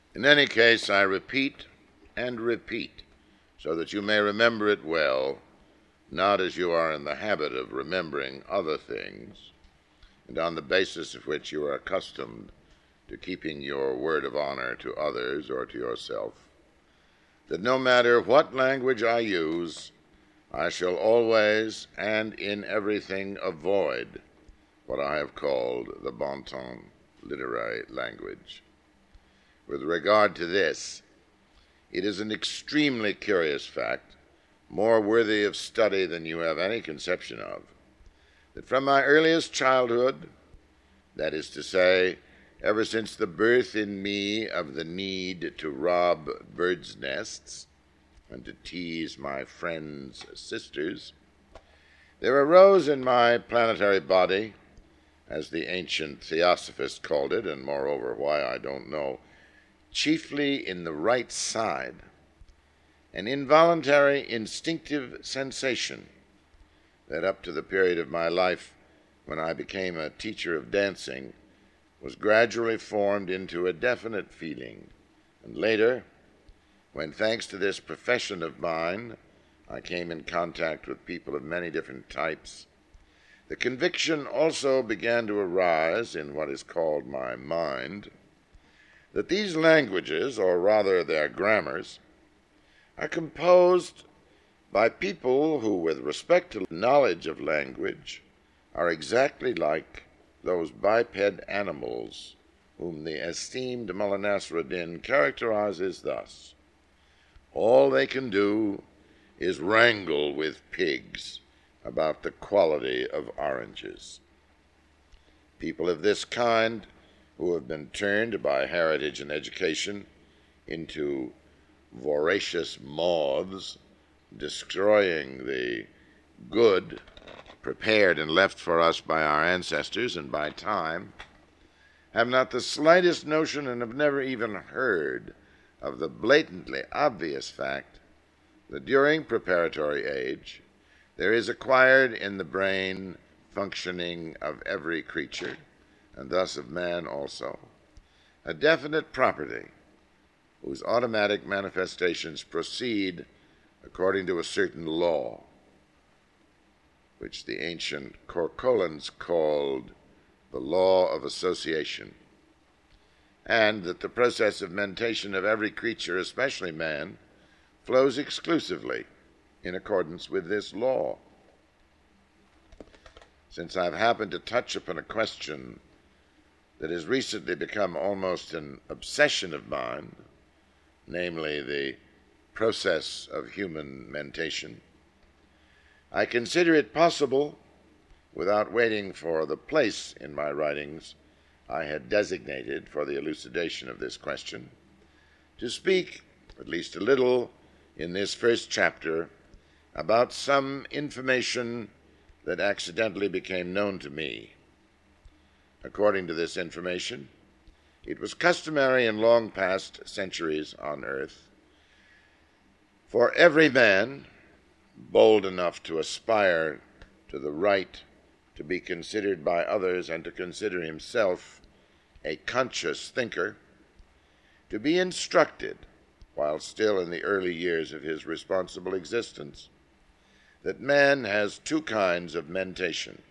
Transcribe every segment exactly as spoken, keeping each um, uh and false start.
In any case, I repeat and repeat, so that you may remember it well, not as you are in the habit of remembering other things, and on the basis of which you are accustomed to keeping your word of honor to others or to yourself, that no matter what language I use, I shall always and in everything avoid what I have called the bon ton literary language. With regard to this, it is an extremely curious fact, more worthy of study than you have any conception of, that from my earliest childhood, that is to say, ever since the birth in me of the need to rob birds' nests and to tease my friends' sisters, there arose in my planetary body, as the ancient theosophist called it, and moreover why I don't know, chiefly in the right side, an involuntary instinctive sensation that up to the period of my life when I became a teacher of dancing was gradually formed into a definite feeling, and later, when thanks to this profession of mine I came in contact with people of many different types, the conviction also began to arise in what is called my mind that these languages, or rather their grammars, are composed by people who, with respect to knowledge of language, are exactly like those biped animals whom the esteemed Mullah Nasruddin characterizes thus: all they can do is wrangle with pigs about the quality of oranges. People of this kind, who have been turned by heritage and education into voracious moths, destroying the good prepared and left for us by our ancestors and by time, have not the slightest notion and have never even heard of the blatantly obvious fact that during preparatory age there is acquired in the brain functioning of every creature, and thus of man also, a definite property whose automatic manifestations proceed according to a certain law, which the ancient Corcolans called the law of association, and that the process of mentation of every creature, especially man, flows exclusively in accordance with this law. Since I've happened to touch upon a question that has recently become almost an obsession of mine, namely the process of human mentation, I consider it possible, without waiting for the place in my writings I had designated for the elucidation of this question, to speak, at least a little, in this first chapter, about some information that accidentally became known to me. According to this information, it was customary in long past centuries on earth for every man bold enough to aspire to the right to be considered by others and to consider himself a conscious thinker, to be instructed, while still in the early years of his responsible existence, that man has two kinds of mentation.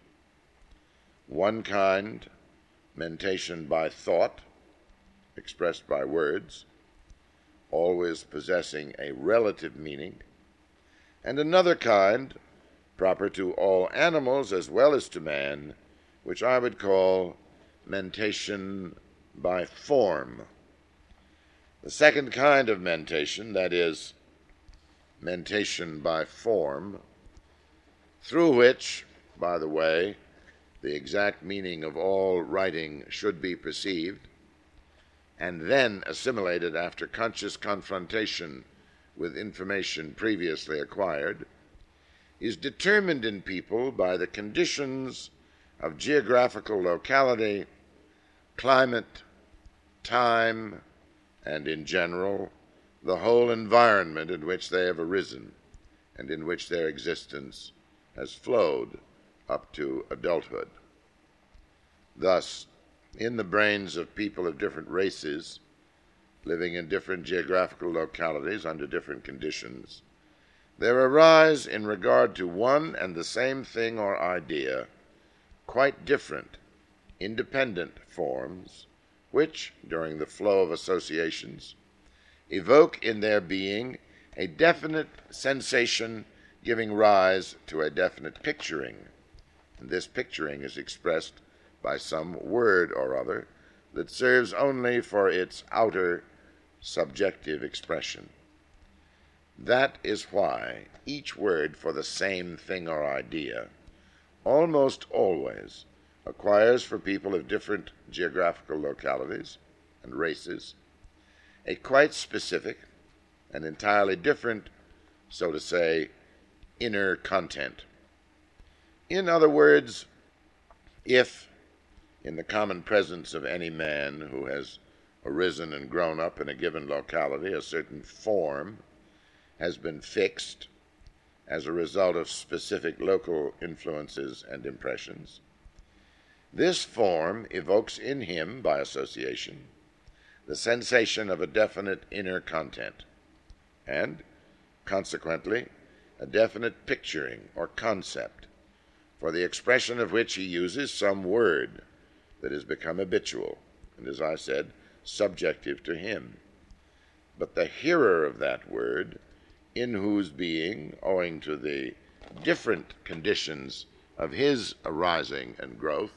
One kind, mentation by thought, expressed by words, always possessing a relative meaning, and another kind, proper to all animals as well as to man, which I would call mentation by form. The second kind of mentation, that is, mentation by form, through which, by the way, the exact meaning of all writing should be perceived, and then assimilated after conscious confrontation with information previously acquired, is determined in people by the conditions of geographical locality, climate, time, and in general, the whole environment in which they have arisen and in which their existence has flowed up to adulthood. Thus, in the brains of people of different races, living in different geographical localities under different conditions, there arise in regard to one and the same thing or idea quite different, independent forms which, during the flow of associations, evoke in their being a definite sensation giving rise to a definite picturing, and this picturing is expressed by some word or other that serves only for its outer subjective expression. That is why each word for the same thing or idea almost always acquires for people of different geographical localities and races a quite specific and entirely different, so to say, inner content. In other words, if, in the common presence of any man who has arisen and grown up in a given locality, a certain form has been fixed as a result of specific local influences and impressions, this form evokes in him, by association, the sensation of a definite inner content, and, consequently, a definite picturing or concept, for the expression of which he uses some word that has become habitual, and, as I said, subjective to him. But the hearer of that word, in whose being, owing to the different conditions of his arising and growth,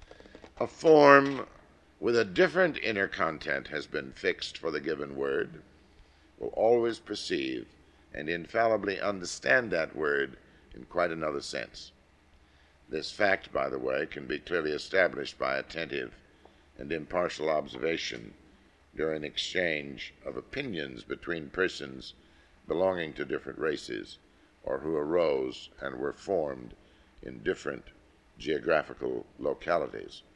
a form with a different inner content has been fixed for the given word, will always perceive and infallibly understand that word in quite another sense. This fact, by the way, can be clearly established by attentive and impartial observation during exchange of opinions between persons belonging to different races, or who arose and were formed in different geographical localities.